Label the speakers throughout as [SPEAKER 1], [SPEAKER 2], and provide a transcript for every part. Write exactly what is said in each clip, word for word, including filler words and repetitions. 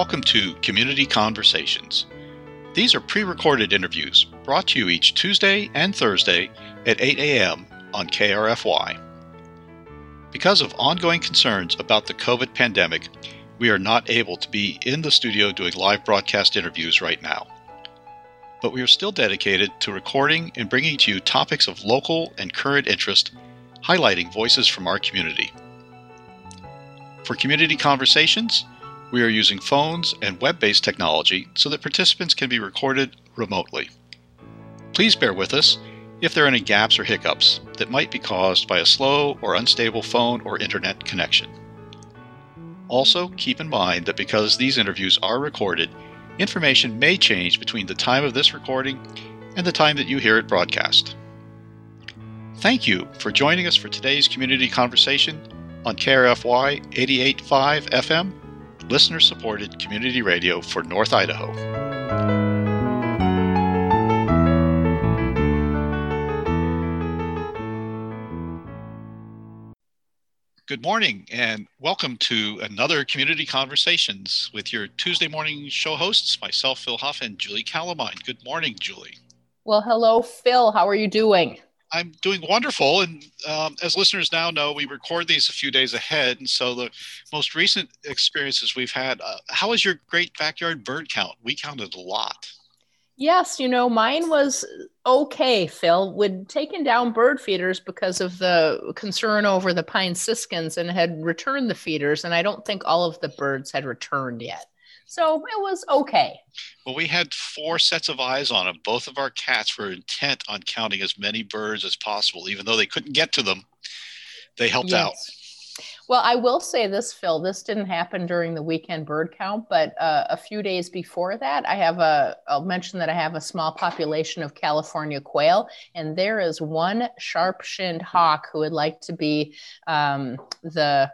[SPEAKER 1] welcome to Community Conversations. These are pre-recorded interviews brought to you each Tuesday and Thursday at eight a.m. on K R F Y. Because of ongoing concerns about the COVID pandemic, we are not able to be in the studio doing live broadcast interviews right now. But we are still dedicated to recording and bringing to you topics of local and current interest, highlighting voices from our community. For Community Conversations, we are using phones and web-based technology so that participants can be recorded remotely. Please bear with us if there are any gaps or hiccups that might be caused by a slow or unstable phone or internet connection. Also, keep in mind that because these interviews are recorded, information may change between the time of this recording and the time that you hear it broadcast. Thank you for joining us for today's Community Conversation on K R F Y eighty-eight point five F M, listener-supported community radio for North Idaho. Good morning and welcome to another Community Conversations with your Tuesday morning show hosts, myself, Phil Huff, and Julie Calamine. Good morning, Julie.
[SPEAKER 2] Well, hello, Phil. How are you doing?
[SPEAKER 1] I'm doing wonderful, and um, as listeners now know, we record these a few days ahead, and so the most recent experiences we've had, uh, how is your great backyard bird count? We counted a lot.
[SPEAKER 2] Yes, you know, mine was okay, Phil. We'd taken down bird feeders because of the concern over the pine siskins and had returned the feeders, and I don't think all of the birds had returned yet. So it was okay.
[SPEAKER 1] Well, we had four sets of eyes on them. Both of our cats were intent on counting as many birds as possible. Even though they couldn't get to them, they helped
[SPEAKER 2] yes.
[SPEAKER 1] out.
[SPEAKER 2] Well, I will say this, Phil, this didn't happen during the weekend bird count, but uh, a few days before that, I have a, I'll mention that I have a small population of California quail, and there is one sharp-shinned hawk who would like to be um, the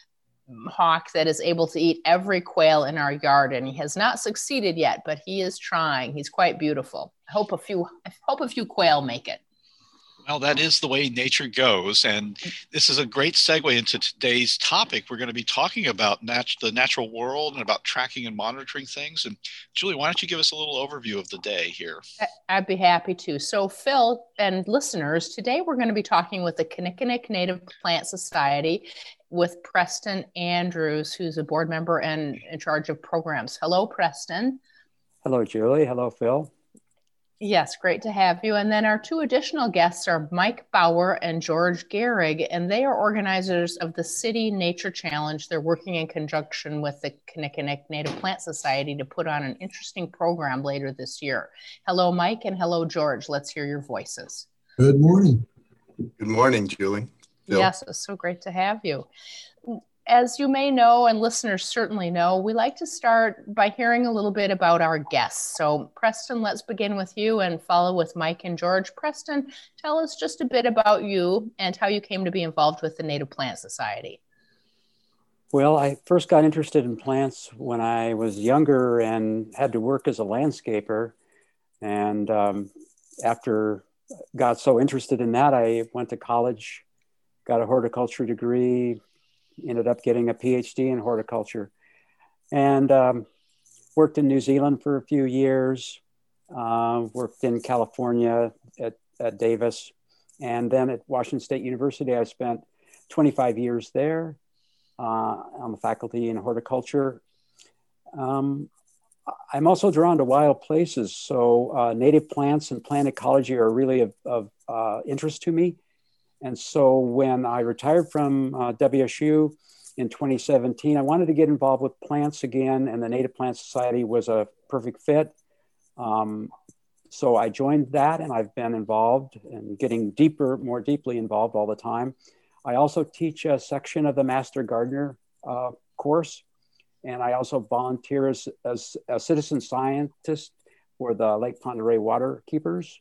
[SPEAKER 2] hawk that is able to eat every quail in our yard, and he has not succeeded yet, but he is trying. He's quite beautiful. I hope a few, I hope a few quail make it.
[SPEAKER 1] Well, that is the way nature goes, and this is a great segue into today's topic. We're going to be talking about nat- the natural world and about tracking and monitoring things. And Julie, why don't you give us a little overview of the day here?
[SPEAKER 2] I'd be happy to. So, Phil and listeners, today we're going to be talking with the Kinnickinnic Native Plant Society with Preston Andrews, who's a board member and in charge of programs. Hello, Preston.
[SPEAKER 3] Hello, Julie. Hello, Phil.
[SPEAKER 2] Yes, great to have you. And then our two additional guests are Mike Bauer and George Gehrig, and they are organizers of the City Nature Challenge. They're working in conjunction with the Kinnickinnic Native Plant Society to put on an interesting program later this year. Hello, Mike, and hello, George. Let's hear your voices.
[SPEAKER 4] Good morning.
[SPEAKER 5] Good morning, Julie. Phil.
[SPEAKER 2] Yes, it's so great to have you. As you may know, and listeners certainly know, we like to start by hearing a little bit about our guests. So, Preston, let's begin with you and follow with Mike and George. Preston, tell us just a bit about you and how you came to be involved with the Native Plant Society.
[SPEAKER 3] Well, I first got interested in plants when I was younger and had to work as a landscaper. And um, after got so interested in that, I went to college, got a horticulture degree, ended up getting a P H D in horticulture, and um, worked in New Zealand for a few years, uh, worked in California at, at Davis, and then at Washington State University, I spent twenty-five years there uh, on the faculty in horticulture. Um, I'm also drawn to wild places, so uh, native plants and plant ecology are really of, of uh, interest to me. And so when I retired from uh, W S U in twenty seventeen, I wanted to get involved with plants again, and the Native Plant Society was a perfect fit. Um, so I joined that, and I've been involved and getting deeper, more deeply involved all the time. I also teach a section of the Master Gardener uh, course, and I also volunteer as, as a citizen scientist for the Lake Pend Oreille water keepers.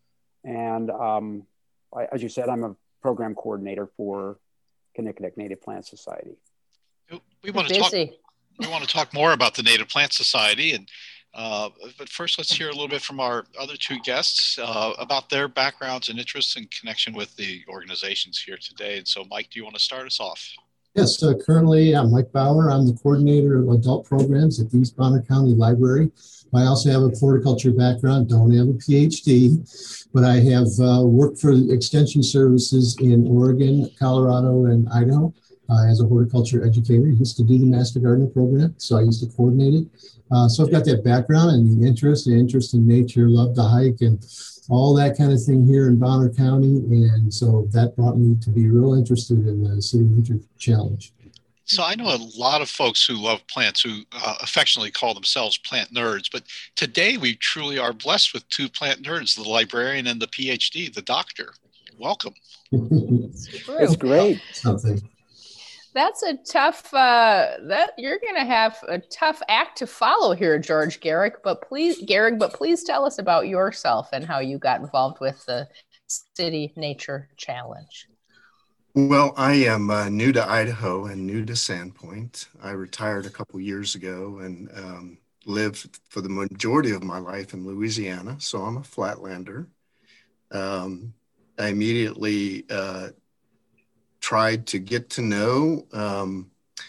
[SPEAKER 3] And um, I, as you said, I'm a program coordinator for Kinnickinnic Native Plant Society.
[SPEAKER 1] We want to talk. We want to talk more about the Native Plant Society, and uh, but first, let's hear a little bit from our other two guests uh, about their backgrounds and interests in connection with the organizations here today. And so, Mike, do you want to start us off?
[SPEAKER 4] Yes, uh, currently I'm Mike Bauer. I'm the coordinator of adult programs at the East Bonner County Library. I also have a horticulture background, don't have a PhD, but I have uh, worked for extension services in Oregon, Colorado, and Idaho uh, as a horticulture educator. I used to do the Master Gardener program, so I used to coordinate it. Uh, so I've got that background and the interest, the interest in nature, love to hike and all that kind of thing here in Bonner County. And so that brought me to be real interested in the City Nature Challenge.
[SPEAKER 1] So I know a lot of folks who love plants who uh, affectionately call themselves plant nerds, but today we truly are blessed with two plant nerds, the librarian and the PhD, the doctor. Welcome.
[SPEAKER 2] It's true.
[SPEAKER 3] It's great.
[SPEAKER 4] Something.
[SPEAKER 2] That's a tough, uh, that you're going to have a tough act to follow here, George Garrick, but please, Garrick, but please tell us about yourself and how you got involved with the City Nature Challenge.
[SPEAKER 5] Well, I am uh, new to Idaho and new to Sandpoint. I retired a couple years ago and um, lived for the majority of my life in Louisiana, so I'm a flatlander. Um, I immediately uh, tried to get to know um,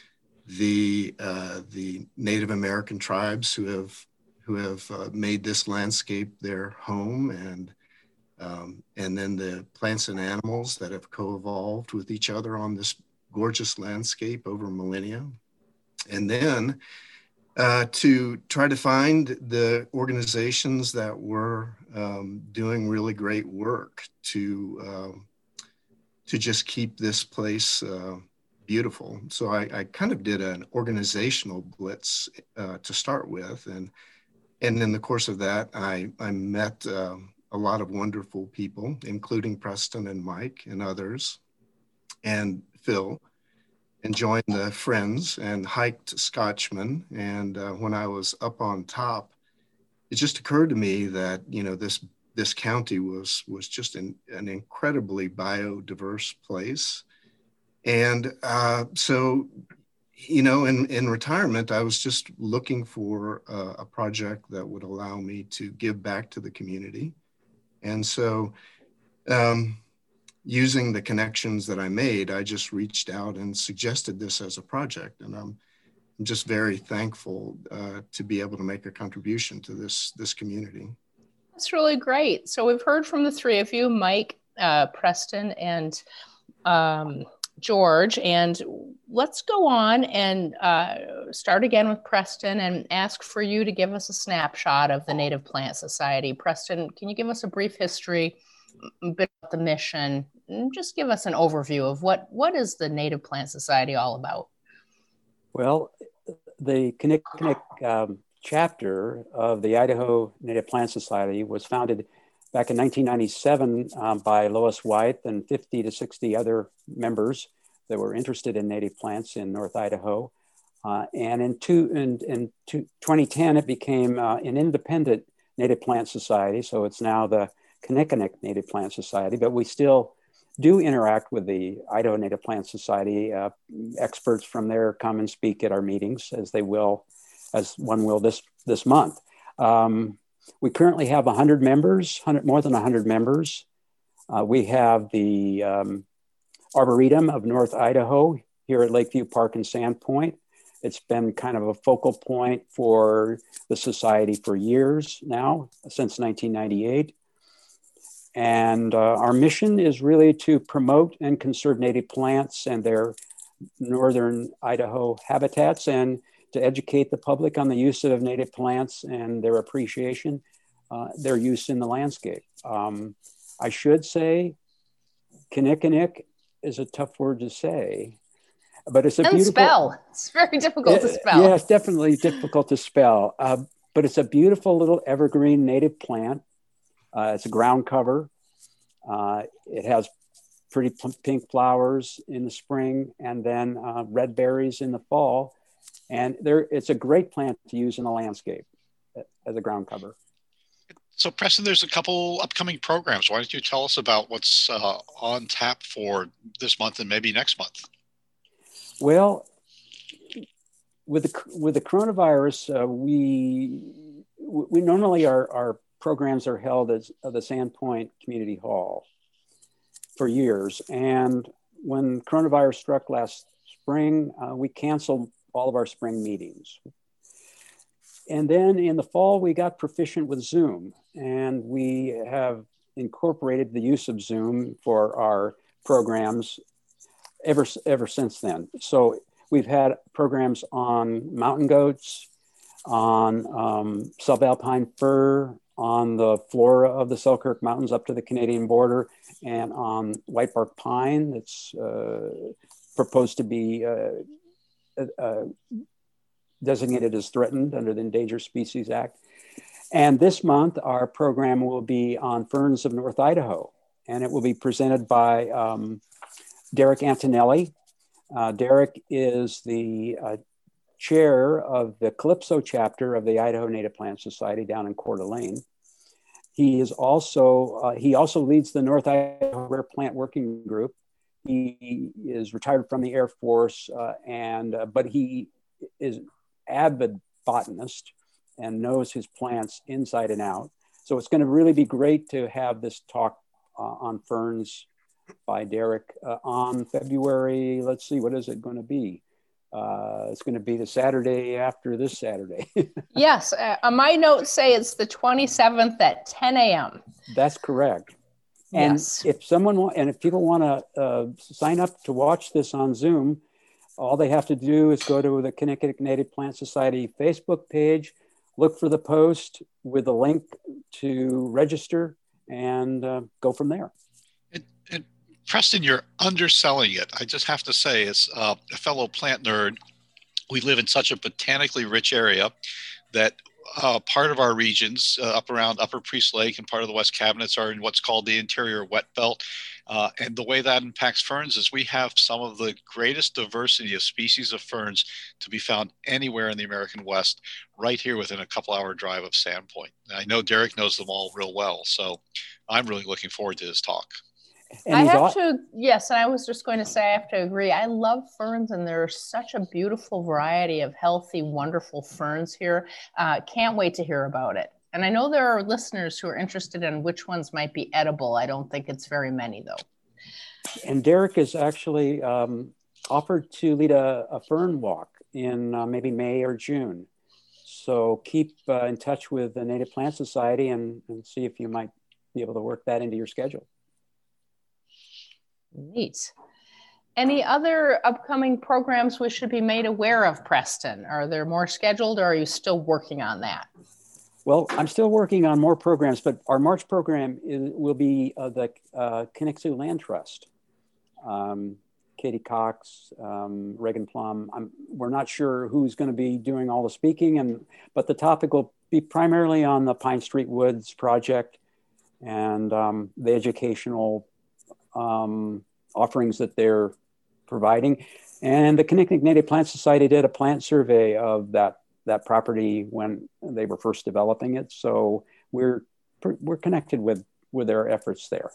[SPEAKER 5] the uh, the Native American tribes who have who have uh, made this landscape their home, and um, and then the plants and animals that have co-evolved with each other on this gorgeous landscape over millennia, and then uh, to try to find the organizations that were um, doing really great work to uh, to just keep this place uh, beautiful. So I, I kind of did an organizational blitz uh, to start with. And, and in the course of that, I, I met um, a lot of wonderful people, including Preston and Mike and others, and Phil, and joined the Friends and hiked Scotchman. And uh, when I was up on top, it just occurred to me that, you know, this this county was was just an, an incredibly biodiverse place. And uh, so, you know, in, in retirement, I was just looking for a, a project that would allow me to give back to the community. And so um, using the connections that I made, I just reached out and suggested this as a project. And I'm, I'm just very thankful uh, to be able to make a contribution to this, this community.
[SPEAKER 2] That's really great. So we've heard from the three of you, Mike, uh, Preston, and um, George, and let's go on and uh, start again with Preston and ask for you to give us a snapshot of the Native Plant Society. Preston, can you give us a brief history, a bit about the mission, and just give us an overview of what, what is the Native Plant Society all about?
[SPEAKER 3] Well, the Kinnickinnic um, chapter of the Idaho Native Plant Society was founded back in nineteen ninety-seven um, by Lois White and fifty to sixty other members that were interested in native plants in North Idaho. Uh, and in, two, in, in two, twenty ten, it became uh, an independent Native Plant Society. So it's now the Kinnickinnic Native Plant Society, but we still do interact with the Idaho Native Plant Society. Uh, experts from there come and speak at our meetings, as they will, as one will this, this month. Um, we currently have one hundred members, one hundred, more than one hundred members. Uh, we have the um, Arboretum of North Idaho here at Lakeview Park and Sandpoint. It's been kind of a focal point for the society for years now, since nineteen ninety-eight. And uh, our mission is really to promote and conserve native plants and their northern Idaho habitats, and to educate the public on the use of native plants and their appreciation, uh, their use in the landscape. Um, I should say Kinnickinnic is a tough word to say, but it's a
[SPEAKER 2] and
[SPEAKER 3] beautiful-
[SPEAKER 2] spell. It's very difficult to spell.
[SPEAKER 3] Yeah, it's definitely difficult to spell, uh, but it's a beautiful little evergreen native plant. Uh, it's a ground cover. Uh, it has pretty pink flowers in the spring, and then uh, red berries in the fall. And there, it's a great plant to use in the landscape as a ground cover.
[SPEAKER 1] So Preston, there's a couple upcoming programs. Why don't you tell us about what's uh, on tap for this month and maybe next month?
[SPEAKER 3] Well, with the, with the coronavirus, uh, we, we normally our, our programs are held at the Sandpoint Community Hall for years. And when coronavirus struck last spring, uh, we canceled all of our spring meetings. And then in the fall, we got proficient with Zoom, and we have incorporated the use of Zoom for our programs ever, ever since then. So we've had programs on mountain goats, on um, subalpine fir, on the flora of the Selkirk Mountains up to the Canadian border, and on whitebark pine that's uh, proposed to be uh, uh, designated as threatened under the Endangered Species Act. And this month, our program will be on ferns of North Idaho, and it will be presented by um, Derek Antonelli. Uh, Derek is the uh, chair of the Calypso chapter of the Idaho Native Plant Society down in Coeur d'Alene. He is also, uh, he also leads the North Idaho Rare Plant Working Group. He is retired from the Air Force, uh, and uh, but he is avid botanist and knows his plants inside and out. So it's going to really be great to have this talk uh, on ferns by Derek uh, on February, let's see, what is it going to be? Uh, it's going to be the Saturday after this Saturday.
[SPEAKER 2] Yes, uh, my notes say it's the twenty-seventh at ten a.m.
[SPEAKER 3] That's correct. And
[SPEAKER 2] yes.
[SPEAKER 3] if someone wa- and if people want to uh, sign up to watch this on Zoom, all they have to do is go to the Connecticut Native Plant Society Facebook page, look for the post with a link to register, and uh, go from there.
[SPEAKER 1] And, and Preston, you're underselling it. I just have to say, as uh, a fellow plant nerd, we live in such a botanically rich area that uh, part of our regions uh, up around Upper Priest Lake and part of the West Cabinets are in what's called the interior wet belt. Uh, and the way that impacts ferns is we have some of the greatest diversity of species of ferns to be found anywhere in the American West, right here within a couple hour drive of Sandpoint. And I know Derek knows them all real well, so I'm really looking forward to his talk.
[SPEAKER 3] And
[SPEAKER 2] I have
[SPEAKER 3] all-
[SPEAKER 2] to, yes, and I was just going to say, I have to agree. I love ferns, and there's such a beautiful variety of healthy, wonderful ferns here. Uh, can't wait to hear about it. And I know there are listeners who are interested in which ones might be edible. I don't think it's very many, though.
[SPEAKER 3] And Derek is actually um, offered to lead a, a fern walk in uh, maybe May or June. So keep uh, in touch with the Native Plant Society and, and see if you might be able to work that into your schedule.
[SPEAKER 2] Neat. Any other upcoming programs we should be made aware of, Preston? Are there more scheduled, or are you still working on that?
[SPEAKER 3] Well, I'm still working on more programs, but our March program is, will be uh, the uh, Kinnicksu Land Trust. Um, Katie Cox, um, Reagan Plum. I'm, we're not sure who's going to be doing all the speaking, and but the topic will be primarily on the Pine Street Woods project and um, the educational um, offerings that they're providing. And the Kinnick Native Plant Society did a plant survey of that that property when they were first developing it. So we're we're connected with, with their efforts there.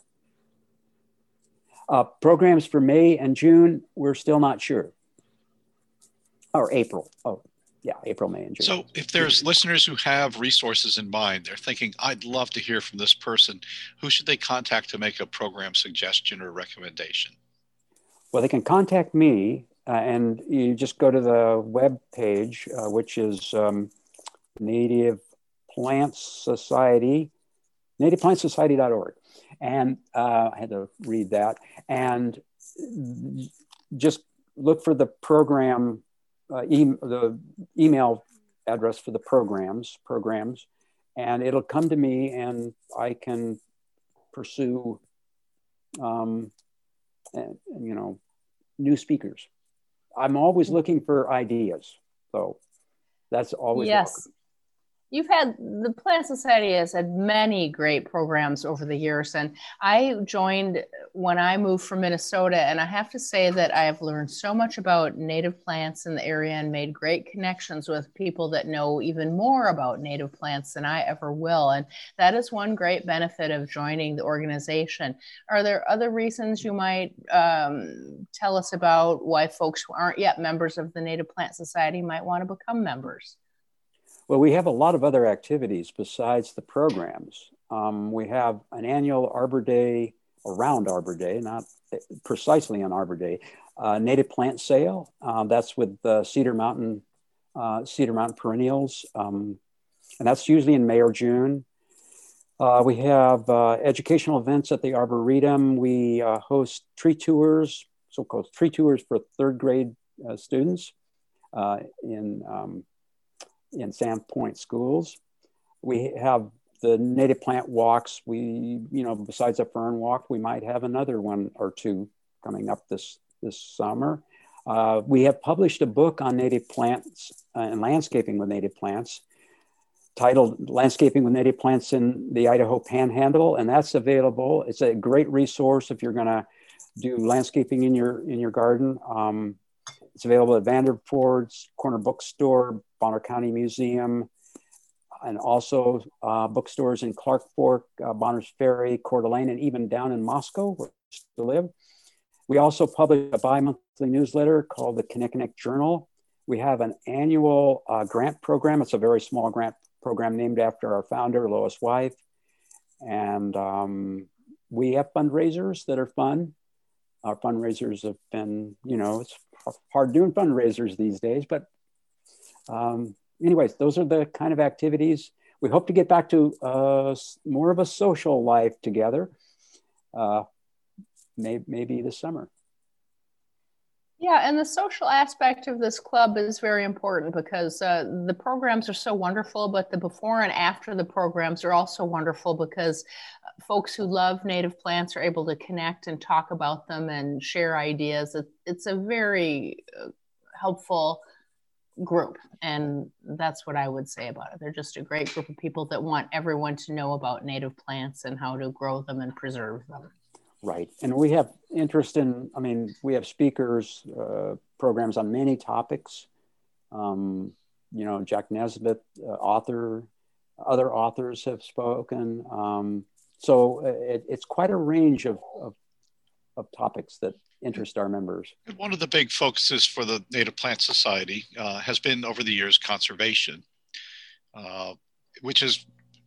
[SPEAKER 3] Uh, programs for May and June, we're still not sure. Or April. Oh, yeah, April, May, and June.
[SPEAKER 1] So if there's listeners who have resources in mind, they're thinking, I'd love to hear from this person, who should they contact to make a program suggestion or recommendation?
[SPEAKER 3] Well, they can contact me, uh, and you just go to the web page, uh, which is um, Native Plant Society, native plant society dot org. And uh, I had to read that. And just look for the program, uh, e- the email address for the programs, programs, and it'll come to me, and I can pursue, um, and, you know, new speakers. I'm always looking for ideas, so that's always
[SPEAKER 2] yes.
[SPEAKER 3] welcome.
[SPEAKER 2] You've had, the Plant Society has had many great programs over the years, and I joined when I moved from Minnesota, and I have to say that I have learned so much about native plants in the area and made great connections with people that know even more about native plants than I ever will, and that is one great benefit of joining the organization. Are there other reasons you might um, tell us about why folks who aren't yet members of the Native Plant Society might want to become members?
[SPEAKER 3] Well, we have a lot of other activities besides the programs. Um, we have an annual Arbor Day, around Arbor Day, not precisely on Arbor Day, uh, native plant sale. Uh, that's with uh, Cedar Mountain, uh, Cedar Mountain Perennials. Um, and that's usually in May or June. Uh, we have uh, educational events at the Arboretum. We uh, host tree tours, so-called tree tours for third grade uh, students uh, in, um, in Sandpoint schools. We have the native plant walks. We, you know, besides a fern walk, we might have another one or two coming up this, this summer. Uh, we have published a book on native plants uh, and landscaping with native plants titled Landscaping with Native Plants in the Idaho Panhandle, and that's available. It's a great resource if you're gonna do landscaping in your, in your garden. Um, it's available at Vanderford's, Corner Bookstore, Bonner County Museum, and also uh, bookstores in Clark Fork, uh, Bonner's Ferry, Coeur d'Alene, and even down in Moscow, where I still live. We also publish a bi-monthly newsletter called the Kinnickinnick Journal. We have an annual uh, grant program. It's a very small grant program named after our founder, Lois Wythe. And um, we have fundraisers that are fun. Our fundraisers have been, you know, it's hard doing fundraisers these days, but um, anyways, those are the kind of activities. We hope to get back to uh, more of a social life together, uh, may, maybe this summer.
[SPEAKER 2] Yeah, and the social aspect of this club is very important because uh, the programs are so wonderful, but the before and after the programs are also wonderful because folks who love native plants are able to connect and talk about them and share ideas. It, it's a very helpful group, and that's what I would say about it. They're just a great group of people that want everyone to know about native plants and how to grow them and preserve them.
[SPEAKER 3] Right. And we have interest in, I mean, we have speakers, uh, programs on many topics. Um, you know, Jack Nesbitt, uh, author, other authors have spoken. Um, so it, it's quite a range of, of, of topics that interest our members.
[SPEAKER 1] One of the big focuses for the Native Plant Society uh, has been over the years conservation, uh, which is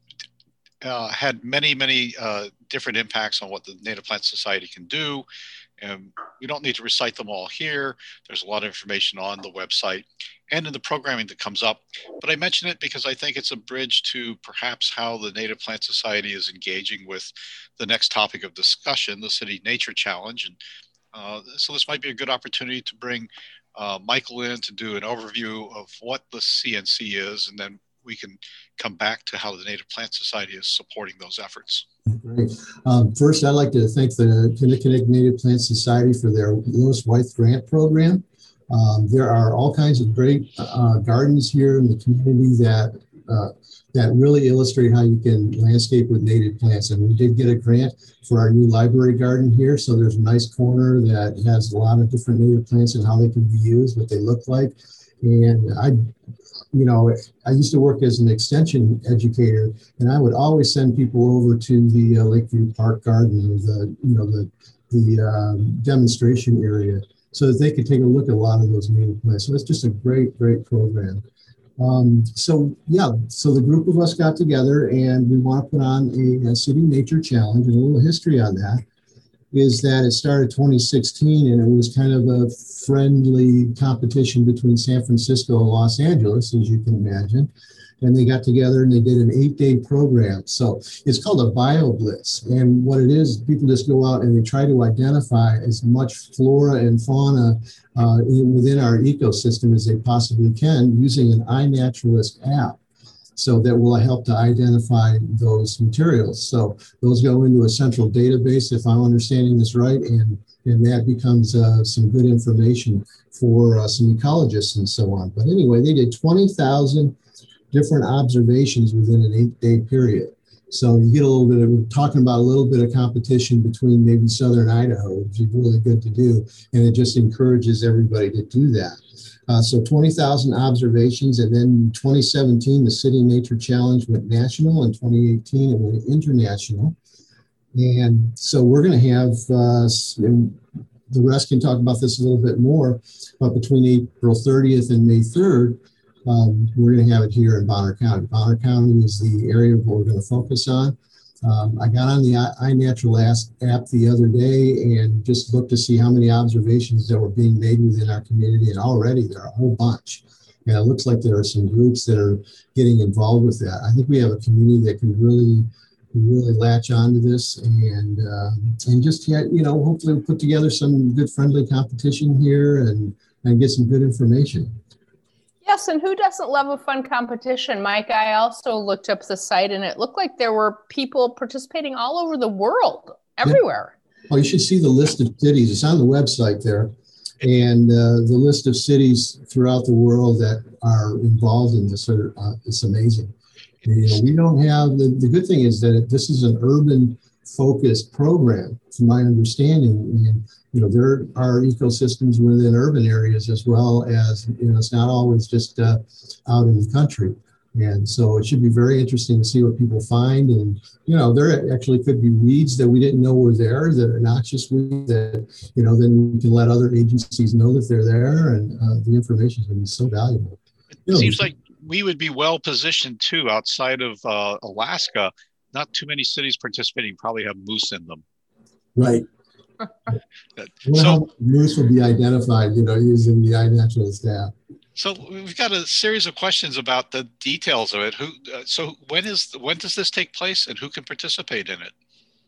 [SPEAKER 1] Uh, had many, many uh, different impacts on what the Native Plant Society can do. And we don't need to recite them all here. There's a lot of information on the website and in the programming that comes up. But I mention it because I think it's a bridge to perhaps how the Native Plant Society is engaging with the next topic of discussion, the City Nature Challenge. And uh, so this might be a good opportunity to bring uh, Michael in to do an overview of what the C N C is, and then we can come back to how the Native Plant Society is supporting those efforts.
[SPEAKER 4] Great. Um, first, I'd like to thank the Kinnickinnick Native Plant Society for their Lois Wythe grant program. Um, there are all kinds of great uh, gardens here in the community that uh, that really illustrate how you can landscape with native plants. And we did get a grant for our new library garden here. So there's a nice corner that has a lot of different native plants and how they can be used, what they look like. And I You know, I used to work as an extension educator, and I would always send people over to the uh, Lakeview Park Garden, or the, you know, the the um, demonstration area, so that they could take a look at a lot of those native plants. So it's just a great, great program. Um, so yeah, so the group of us got together, and we want to put on a, a City Nature Challenge, and a little history on that is that it started twenty sixteen, and it was kind of a friendly competition between San Francisco and Los Angeles, as you can imagine. And they got together and they did an eight-day program. So it's called a BioBlitz. And what it is, people just go out and they try to identify as much flora and fauna uh, in, within our ecosystem as they possibly can using an iNaturalist app. So that will help to identify those materials. So those go into a central database, if I'm understanding this right, and, and that becomes uh, some good information for uh, some ecologists and so on. But anyway, they did twenty thousand different observations within an eight-day period. So you get a little bit of, we're talking about a little bit of competition between maybe Southern Idaho, which is really good to do, and it just encourages everybody to do that. Uh, so twenty thousand observations, and then in twenty seventeen, the City Nature Challenge went national. In twenty eighteen, it went international. And so we're going to have, uh, and the rest can talk about this a little bit more, but between April thirtieth and May third, um, we're going to have it here in Bonner County. Bonner County is the area we're going to focus on. Um, I got on the iNaturalist app the other day and just looked to see how many observations that were being made within our community, and already there are a whole bunch. And it looks like there are some groups that are getting involved with that. I think we have a community that can really, really latch onto this and um, and just get, you know, hopefully we'll put together some good friendly competition here and, and get some good information.
[SPEAKER 2] Yes, and who doesn't love a fun competition? Mike, I also looked up the site and it looked like there were people participating all over the world, everywhere.
[SPEAKER 4] Yeah. Well, you should see the list of cities. It's on the website there. And uh, the list of cities throughout the world that are involved in this, are, uh, it's amazing. And, you know, we don't have, the, the good thing is that this is an urban focused program, from my understanding. And, you know, there are ecosystems within urban areas as well as, you know, it's not always just uh, out in the country. And so it should be very interesting to see what people find. And, you know, there actually could be weeds that we didn't know were there that are noxious weeds that, you know, then we can let other agencies know that they're there. And uh, the information is going to be so valuable.
[SPEAKER 1] It
[SPEAKER 4] you know,
[SPEAKER 1] seems like we would be well positioned too, outside of uh, Alaska. Not too many cities participating probably have moose in them.
[SPEAKER 4] Right.
[SPEAKER 1] So
[SPEAKER 4] how moose will be identified, you know, using the iNaturalist app.
[SPEAKER 1] So we've got a series of questions about the details of it. Who? Uh, so when is when does this take place, and who can participate in it?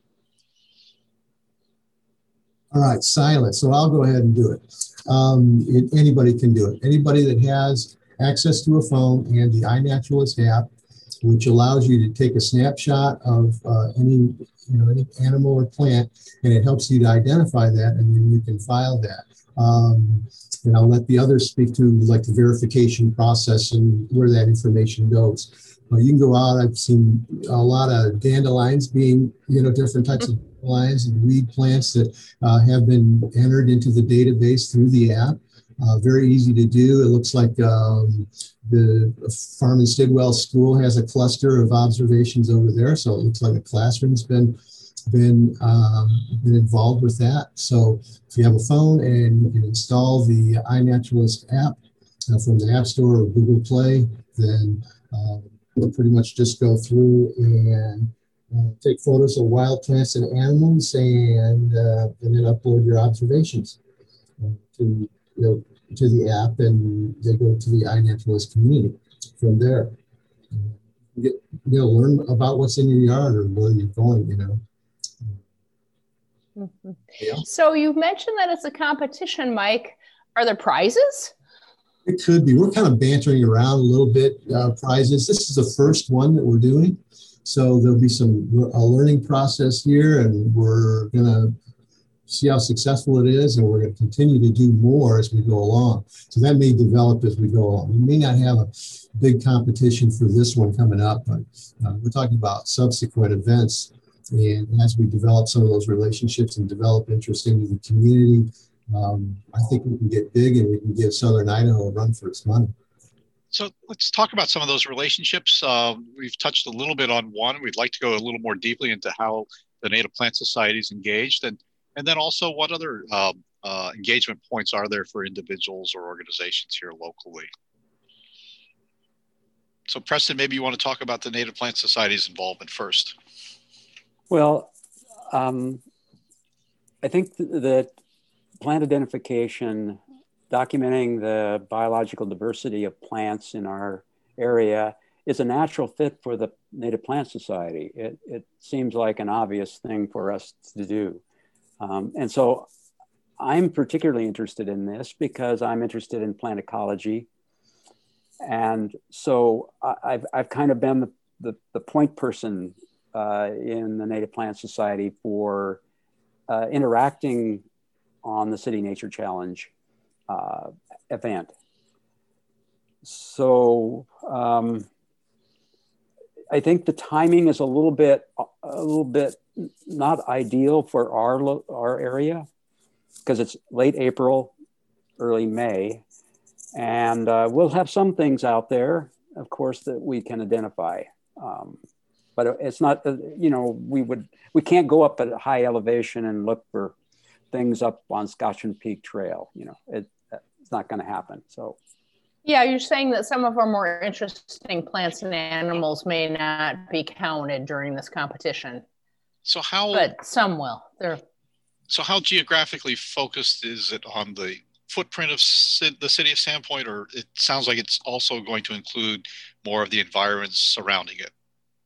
[SPEAKER 4] All right, silent. So I'll go ahead and do it. Um, it. Anybody can do it. Anybody that has access to a phone and the iNaturalist app, which allows you to take a snapshot of uh, any, you know, any animal or plant, and it helps you to identify that, and then you can file that. Um, and I'll let the others speak to like the verification process and where that information goes. Uh, you can go out. I've seen a lot of dandelions being, you know, different types of dandelions and weed plants that uh, have been entered into the database through the app. Uh, very easy to do. It looks like um, the Farm Stidwell School has a cluster of observations over there. So it looks like a classroom's been been um, been involved with that. So if you have a phone and you can install the iNaturalist app uh, from the App Store or Google Play, then uh, you'll pretty much just go through and uh, take photos of wild plants and animals, and uh, and then upload your observations uh, to you know, to the app, and they go to the iNaturalist community from there. Uh, get, you know, learn about what's in your yard or where you're going, you know.
[SPEAKER 2] Mm-hmm. Yeah. So you mentioned that it's a competition, Mike. Are there prizes?
[SPEAKER 4] It could be. We're kind of bantering around a little bit, uh, prizes. This is the first one that we're doing. So there'll be some a learning process here, and we're going to see how successful it is, and we're going to continue to do more as we go along. So that may develop as we go along. We may not have a big competition for this one coming up, but uh, we're talking about subsequent events. And as we develop some of those relationships and develop interest into the community, um, I think we can get big, and we can give Southern Idaho a run for its money.
[SPEAKER 1] So let's talk about some of those relationships. Uh, we've touched a little bit on one. We'd like to go a little more deeply into how the Native Plant Society is engaged, and and then also what other uh, uh, engagement points are there for individuals or organizations here locally. So Preston, maybe you want to talk about the Native Plant Society's involvement first.
[SPEAKER 3] Well, um, I think that plant identification, documenting the biological diversity of plants in our area, is a natural fit for the Native Plant Society. It, it seems like an obvious thing for us to do. Um, and so I'm particularly interested in this because I'm interested in plant ecology. And so I, I've, I've kind of been the, the, the point person uh, in the Native Plant Society for uh, interacting on the City Nature Challenge uh, event. So um, I think the timing is a little bit, a little bit not ideal for our, our area because it's late April, early May. And uh, we'll have some things out there, of course, that we can identify. Um, but it's not, uh, you know, we would, we can't go up at a high elevation and look for things up on Scotchen Peak Trail. You know, it, it's not going to happen. So
[SPEAKER 2] Yeah, you're saying that some of our more interesting plants and animals may not be counted during this competition.
[SPEAKER 1] So how?
[SPEAKER 2] But some will. They're.
[SPEAKER 1] So how geographically focused is it on the footprint of the city of Sandpoint, or it sounds like it's also going to include more of the environments surrounding it?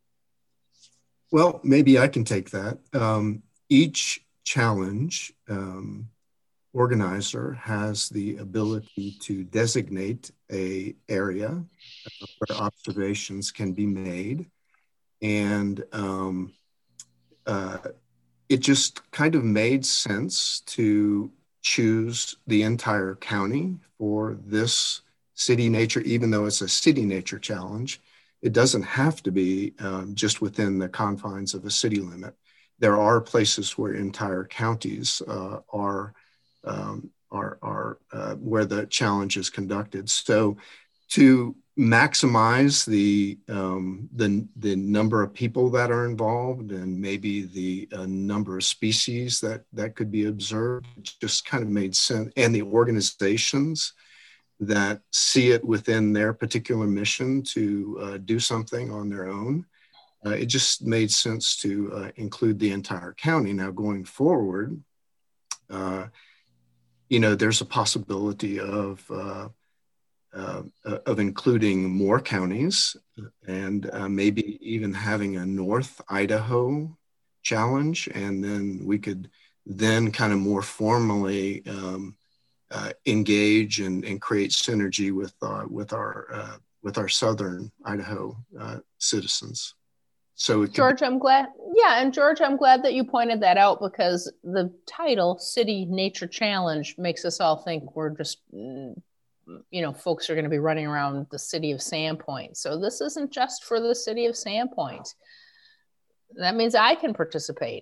[SPEAKER 5] Well, maybe I can take that. Um, each challenge um, organizer has the ability to designate a area where observations can be made. And um, uh, it just kind of made sense to choose the entire county for this city nature, even though it's a city nature challenge. It doesn't have to be um, just within the confines of a city limit. There are places where entire counties uh, are Um, are, are uh, where the challenge is conducted. So to maximize the, um, the, the number of people that are involved and maybe the uh, number of species that, that could be observed, it just kind of made sense. And the organizations that see it within their particular mission to uh, do something on their own, uh, it just made sense to uh, include the entire county. Now going forward, uh, you know, there's a possibility of uh, uh, of including more counties and uh, maybe even having a North Idaho challenge, and then we could then kind of more formally um, uh, engage and, and create synergy with our with our uh, with our Southern Idaho uh, citizens. So it
[SPEAKER 2] George, I'm glad. Yeah, and George, I'm glad that you pointed that out, because the title City Nature Challenge makes us all think we're just, you know, folks are going to be running around the city of Sandpoint. So this isn't just for the city of Sandpoint. That means I can participate.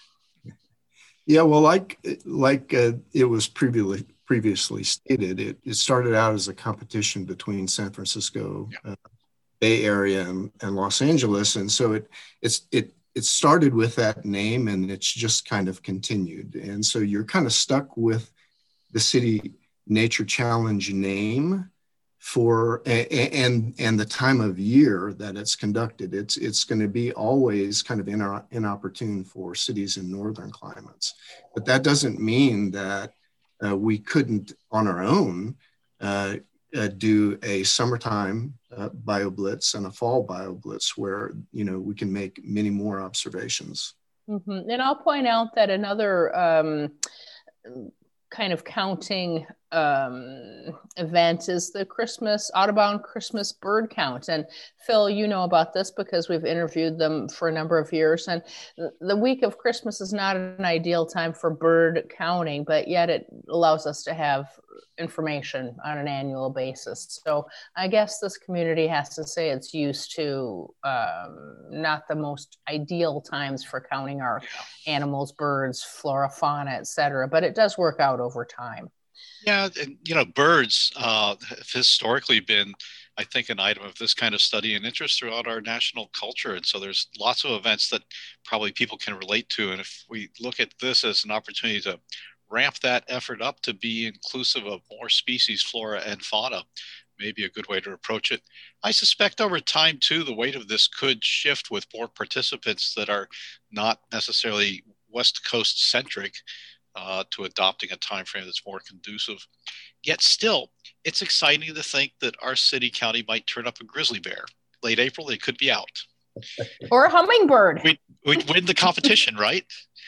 [SPEAKER 2] Yeah,
[SPEAKER 5] well, like like uh, it was previously previously stated, it, it started out as a competition between San Francisco, yeah. uh, Bay Area and, and Los Angeles, and so it it's it it started with that name, and it's just kind of continued. And so you're kind of stuck with the City Nature Challenge name for and and the time of year that it's conducted. It's it's going to be always kind of inopportune for cities in northern climates, but that doesn't mean that uh, we couldn't on our own uh, uh, do a summertime uh, BioBlitz and a fall BioBlitz where, you know, we can make many more observations.
[SPEAKER 2] Mm-hmm. And I'll point out that another um, kind of counting um, event is the Christmas, Audubon Christmas bird count. And Phil, you know about this because we've interviewed them for a number of years. And the week of Christmas is not an ideal time for bird counting, but yet it allows us to have information on an annual basis. So I guess this community has to say it's used to um, not the most ideal times for counting our animals, birds, flora, fauna, et cetera, but it does work out over time.
[SPEAKER 1] Yeah, and you know, birds uh, have historically been, I think, an item of this kind of study and interest throughout our national culture. And so there's lots of events that probably people can relate to. And if we look at this as an opportunity to ramp that effort up to be inclusive of more species, flora and fauna, maybe a good way to approach it. I suspect over time, too, the weight of this could shift with more participants that are not necessarily West Coast centric. Uh, to adopting a time frame that's more conducive. Yet still, it's exciting to think that our city county might turn up a grizzly bear. Late April, they could be out.
[SPEAKER 2] Or a hummingbird.
[SPEAKER 1] We'd, we'd win the competition, right?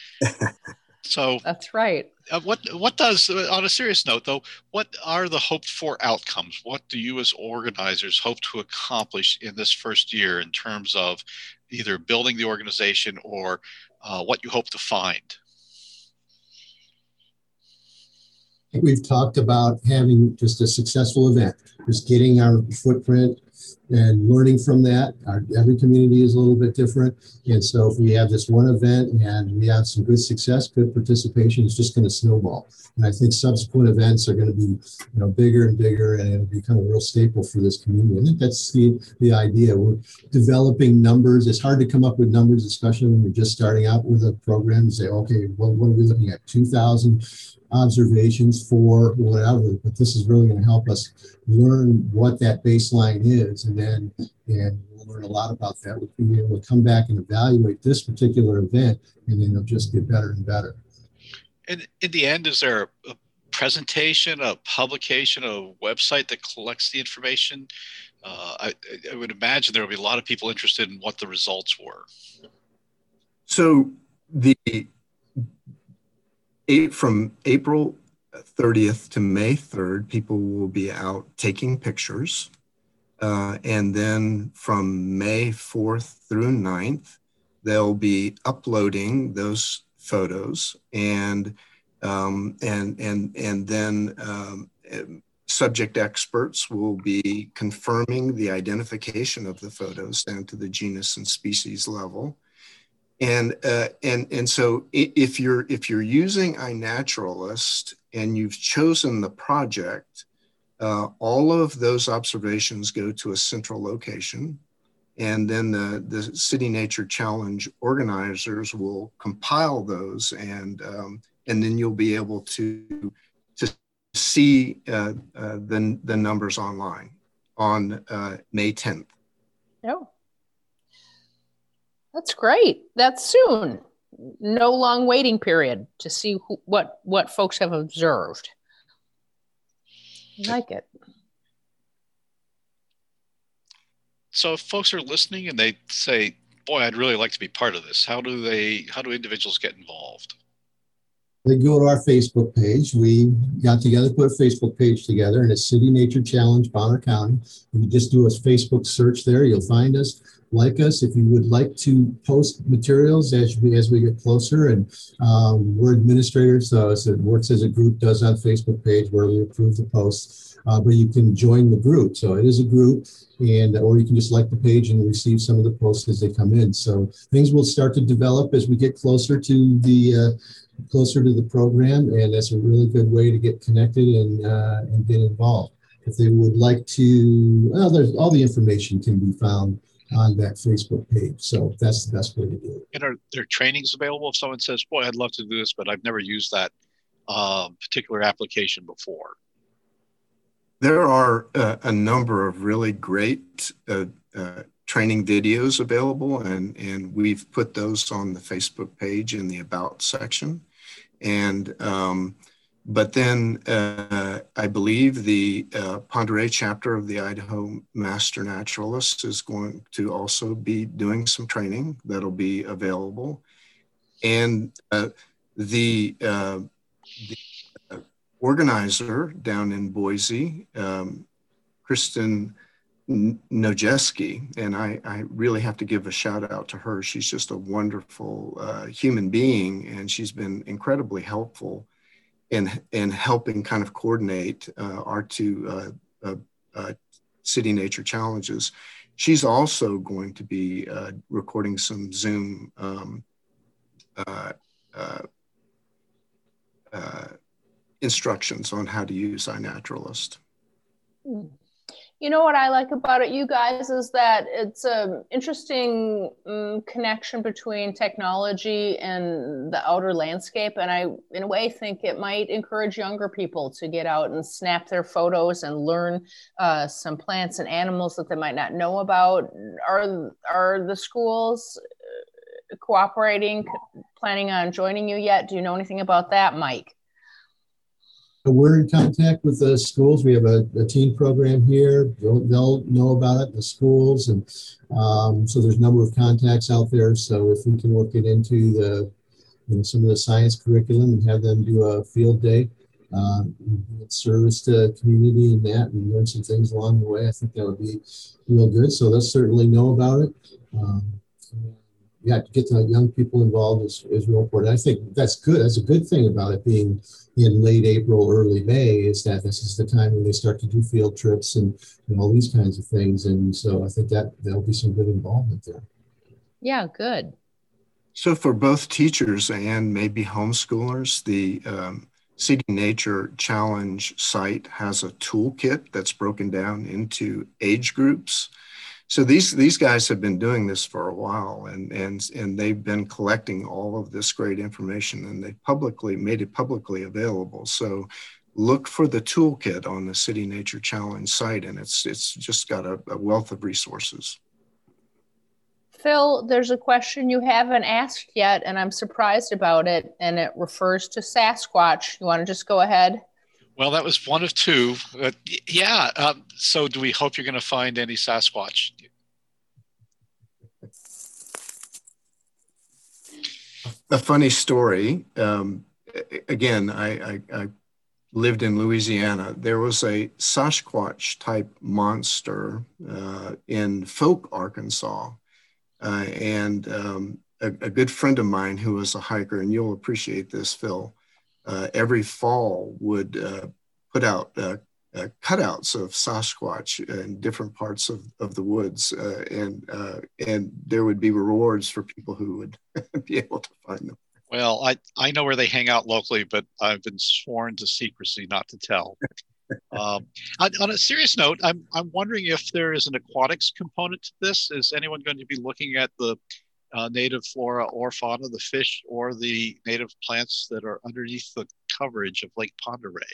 [SPEAKER 1] So
[SPEAKER 2] that's right.
[SPEAKER 1] Uh, what what does, on a serious note, though, what are the hoped for outcomes? What do you as organizers hope to accomplish in this first year in terms of either building the organization or uh, what you hope to find?
[SPEAKER 4] We've talked about having just a successful event, just getting our footprint and learning from that. Our, every community is a little bit different. And so if we have this one event and we have some good success, good participation, it's just going to snowball. And I think subsequent events are going to be, you know, bigger and bigger, and it'll become a real staple for this community. I think that's the, the idea. We're developing numbers. It's hard to come up with numbers, especially when you're just starting out with a program and say, okay, well, what are we looking at? two thousand observations for whatever, but this is really going to help us learn what that baseline is, and then and we'll learn a lot about that. We'll be able to come back and evaluate this particular event, and then it'll just get better and better.
[SPEAKER 1] And in the end, is there a presentation, a publication, a website that collects the information? Uh, I, I would imagine there will be a lot of people interested in what the results were.
[SPEAKER 5] So the eight, from April thirtieth to May third, people will be out taking pictures. Uh, and then from May fourth through ninth, they'll be uploading those photos, and um, and and and then um, subject experts will be confirming the identification of the photos down to the genus and species level. And uh, and and so if you're if you're using iNaturalist and you've chosen the project, uh, all of those observations go to a central location, and then the the City Nature Challenge organizers will compile those, and um, and then you'll be able to to see uh, uh, the the numbers online on uh, May tenth.
[SPEAKER 2] Oh. That's great. That's soon. No long waiting period to see who, what what folks have observed. I like it.
[SPEAKER 1] So if folks are listening and they say, boy, I'd really like to be part of this, how do they, how do individuals get involved?
[SPEAKER 4] They go to our Facebook page. We got together, put a Facebook page together, and it's City Nature Challenge, Bonner County. If you just do a Facebook search there, you'll find us. Like us. If you would like to post materials as we as we get closer, and um, we're administrators, so, so it works as a group does on Facebook page where we approve the posts. Uh, but you can join the group, so it is a group, and or you can just like the page and receive some of the posts as they come in. So things will start to develop as we get closer to the uh, closer to the program, and that's a really good way to get connected and uh, and get involved. If they would like to, well, there's all the information can be found on that Facebook page. So that's the best way to do it.
[SPEAKER 1] And are there trainings available if someone says, boy, I'd love to do this, but I've never used that uh, particular application before?
[SPEAKER 5] There are uh, a number of really great uh, uh, training videos available, and, and we've put those on the Facebook page in the About section. And um, But then uh, I believe the uh, Pend Oreille chapter of the Idaho Master Naturalists is going to also be doing some training that'll be available. And uh, the, uh, the organizer down in Boise, um, Kristen Nojeski, and I, I really have to give a shout out to her. She's just a wonderful uh, human being, and she's been incredibly helpful in, in helping kind of coordinate uh, our two uh, uh, uh, City Nature Challenges. She's also going to be uh, recording some Zoom um, uh, uh, uh, instructions on how to use iNaturalist.
[SPEAKER 2] You know what I like about it, you guys, is that it's an interesting um, connection between technology and the outer landscape. And I, in a way, think it might encourage younger people to get out and snap their photos and learn uh, some plants and animals that they might not know about. Are, are the schools cooperating, planning on joining you yet? Do you know anything about that, Mike?
[SPEAKER 4] We're in contact with the schools. We have a, a teen program here. They'll, they'll know about it, the schools. And um, so there's a number of contacts out there. So if we can work it into the, you know, some of the science curriculum and have them do a field day, uh, service to the community and that, and learn some things along the way, I think that would be real good. So they'll certainly know about it. Um, yeah, to get the young people involved is, is real important. I think that's good. That's a good thing about it being in late April, early May, is that this is the time when they start to do field trips and, and all these kinds of things. And so I think that there'll be some good involvement there.
[SPEAKER 2] Yeah, good.
[SPEAKER 5] So for both teachers and maybe homeschoolers, the um, City Nature Challenge site has a toolkit that's broken down into age groups. So these these guys have been doing this for a while, and and and they've been collecting all of this great information, and they publicly made it publicly available. So look for the toolkit on the City Nature Challenge site, and it's it's just got a, a wealth of resources.
[SPEAKER 2] Phil, there's a question you haven't asked yet, and I'm surprised about it, and it refers to Sasquatch. You want to just go ahead?
[SPEAKER 1] Well, that was one of two. Uh, yeah. Um, so do we hope you're going to find any Sasquatch?
[SPEAKER 5] A funny story. Um, again, I, I, I lived in Louisiana. There was a Sasquatch type monster uh, in Folk, Arkansas. Uh, and um, a, a good friend of mine who was a hiker, and you'll appreciate this, Phil, Uh, every fall would uh, put out uh, uh, cutouts of Sasquatch in different parts of, of the woods. Uh, and, uh, and there would be rewards for people who would be able to find them.
[SPEAKER 1] Well, I, I know where they hang out locally, but I've been sworn to secrecy not to tell. um, on, on a serious note, I'm, I'm wondering if there is an aquatics component to this. Is anyone going to be looking at the Uh, native flora or fauna, the fish or the native plants that are underneath the coverage of Lake Pend Oreille?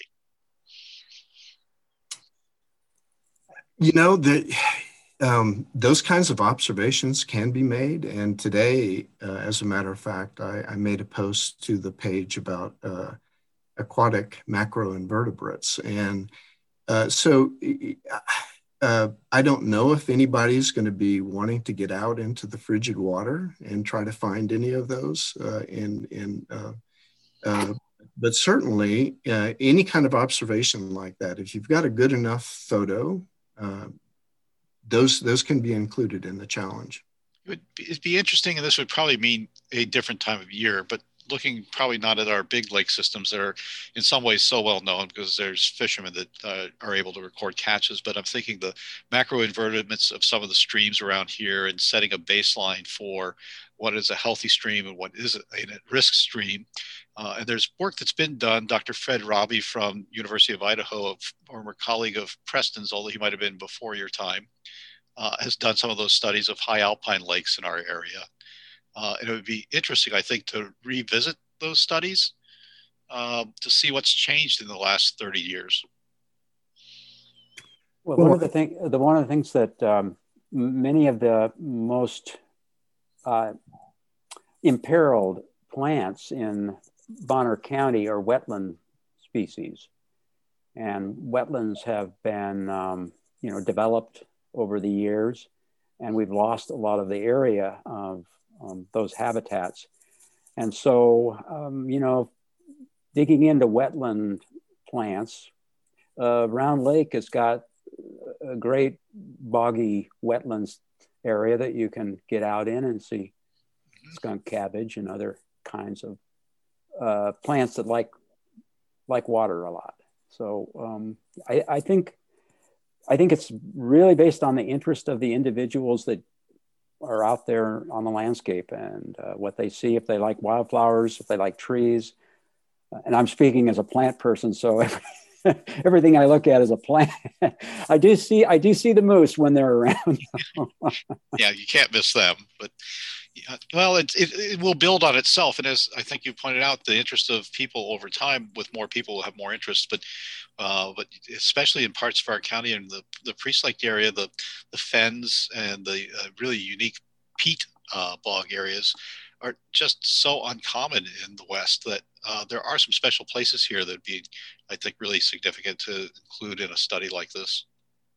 [SPEAKER 5] You know, the, um, those kinds of observations can be made. And today, uh, as a matter of fact, I, I made a post to the page about uh, aquatic macroinvertebrates. And uh, so uh, I don't know if anybody's going to be wanting to get out into the frigid water and try to find any of those uh, in, in uh, uh, but certainly uh, any kind of observation like that, if you've got a good enough photo, uh, those, those can be included in the challenge.
[SPEAKER 1] It would be, it'd be interesting, and this would probably mean a different time of year, but looking probably not at our big lake systems that are in some ways so well known because there's fishermen that uh, are able to record catches, but I'm thinking the macro invertebrates of some of the streams around here and setting a baseline for what is a healthy stream and what is a at-risk stream. Uh, and there's work that's been done. Doctor Fred Robbie from University of Idaho, a former colleague of Preston's, although he might have been before your time, uh, has done some of those studies of high alpine lakes in our area. Uh, and it would be interesting, I think, to revisit those studies uh, to see what's changed in the last thirty years.
[SPEAKER 3] Well, one of the thing, the one of the things that um, many of the most uh, imperiled plants in Bonner County are wetland species, and wetlands have been, um, you know, developed over the years, and we've lost a lot of the area of um, those habitats. And so, um, you know, digging into wetland plants, uh, Round Lake has got a great boggy wetlands area that you can get out in and see skunk cabbage and other kinds of uh, plants that like like water a lot. So um, I, I think I think it's really based on the interest of the individuals that are out there on the landscape and uh, what they see, if they like wildflowers, if they like trees. And I'm speaking as a plant person, so everything I look at is a plant. I do see I do see the moose when they're around.
[SPEAKER 1] Yeah, you can't miss them. But yeah, well, it, it it will build on itself, and as I think you pointed out, the interest of people over time, with more people, will have more interest. But uh, but especially in parts of our county and the the Priest Lake area, the the fens and the uh, really unique peat uh, bog areas are just so uncommon in the West that uh, there are some special places here that would be, I think, really significant to include in a study like this.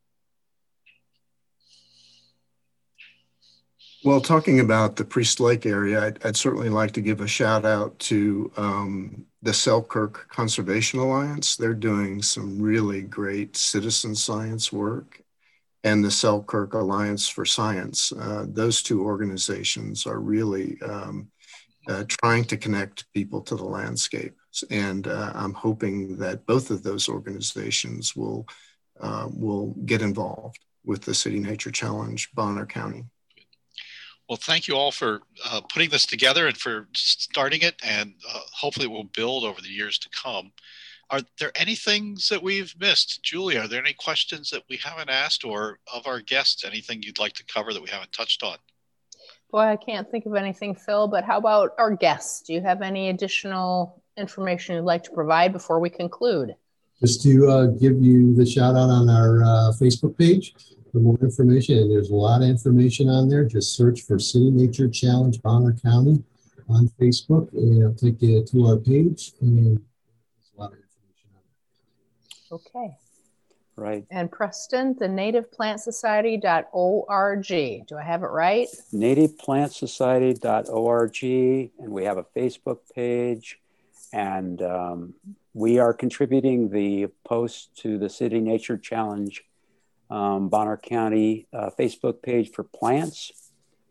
[SPEAKER 5] Well, talking about the Priest Lake area, I'd, I'd certainly like to give a shout out to um, the Selkirk Conservation Alliance. They're doing some really great citizen science work, and the Selkirk Alliance for Science. Uh, those two organizations are really um, uh, trying to connect people to the landscape. And uh, I'm hoping that both of those organizations will, uh, will get involved with the City Nature Challenge, Bonner County.
[SPEAKER 1] Well, thank you all for uh, putting this together and for starting it, and uh, hopefully it will build over the years to come. Are there any things that we've missed? Julie, are there any questions that we haven't asked, or of our guests, anything you'd like to cover that we haven't touched on?
[SPEAKER 2] Boy, I can't think of anything, Phil, but how about our guests? Do you have any additional information you'd like to provide before we conclude?
[SPEAKER 4] Just to uh, give you the shout out on our uh, Facebook page for more information. And there's a lot of information on there. Just search for City Nature Challenge Bonner County on Facebook, and it'll take you to our page. And there's a lot of information on there.
[SPEAKER 2] Okay.
[SPEAKER 3] Right.
[SPEAKER 2] And Preston, the native plant society dot org. Do I have it right?
[SPEAKER 3] native plant society dot org. And we have a Facebook page. And um, we are contributing the post to the City Nature Challenge um, Bonner County uh, Facebook page for plants.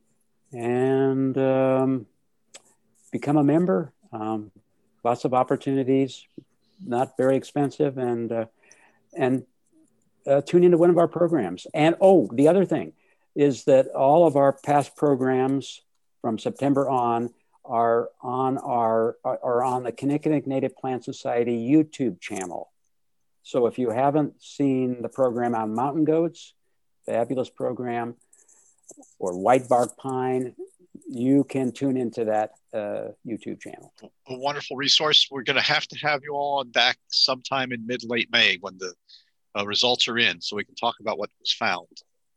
[SPEAKER 3] And um, become a member. Um, lots of opportunities, not very expensive, and uh, and uh, tune into one of our programs. And oh, the other thing is that all of our past programs from September on are on our are on the Kinnickinnick Native Plant Society YouTube channel. So if you haven't seen the program on mountain goats, fabulous program, or white bark pine, you can tune into that uh, YouTube channel.
[SPEAKER 1] A wonderful resource. We're going to have to have you all back sometime in mid late May when the uh, results are in, so we can talk about what was found.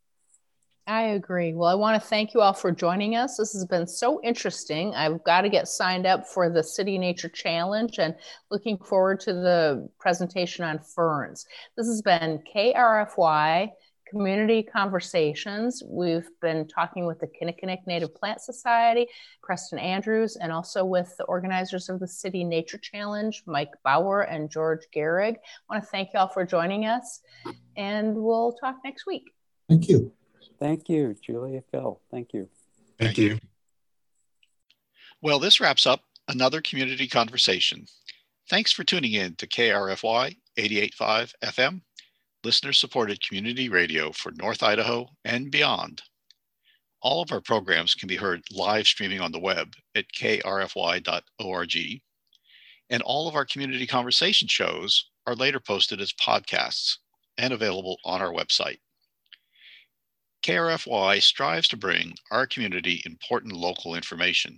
[SPEAKER 2] I agree. Well, I want to thank you all for joining us. This has been so interesting. I've got to get signed up for the City Nature Challenge and looking forward to the presentation on ferns. This has been K R F Y Community Conversations. We've been talking with the Kinnickinnick Native Plant Society, Preston Andrews, and also with the organizers of the City Nature Challenge, Mike Bauer and George Gehrig. I want to thank you all for joining us, and we'll talk next week.
[SPEAKER 4] Thank you.
[SPEAKER 3] Thank you, Julia, Phil. Thank you.
[SPEAKER 5] Thank you.
[SPEAKER 1] Well, this wraps up another community conversation. Thanks for tuning in to K R F Y eighty-eight point five F M, listener-supported community radio for North Idaho and beyond. All of our programs can be heard live streaming on the web at K R F Y dot org, and all of our community conversation shows are later posted as podcasts and available on our website. K R F Y strives to bring our community important local information.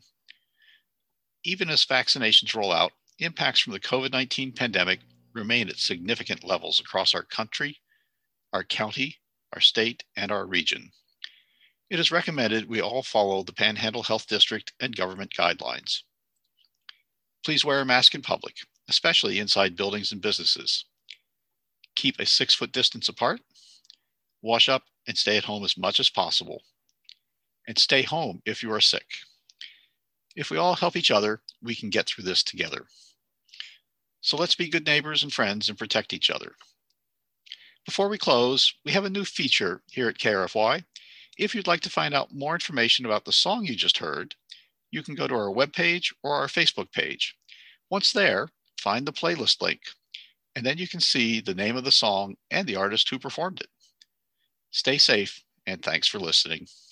[SPEAKER 1] Even as vaccinations roll out, impacts from the COVID nineteen pandemic remain at significant levels across our country, our county, our state, and our region. It is recommended we all follow the Panhandle Health District and government guidelines. Please wear a mask in public, especially inside buildings and businesses. Keep a six-foot distance apart. Wash up and stay at home as much as possible. And stay home if you are sick. If we all help each other, we can get through this together. So let's be good neighbors and friends and protect each other. Before we close, we have a new feature here at K R F Y. If you'd like to find out more information about the song you just heard, you can go to our webpage or our Facebook page. Once there, find the playlist link, and then you can see the name of the song and the artist who performed it. Stay safe, and thanks for listening.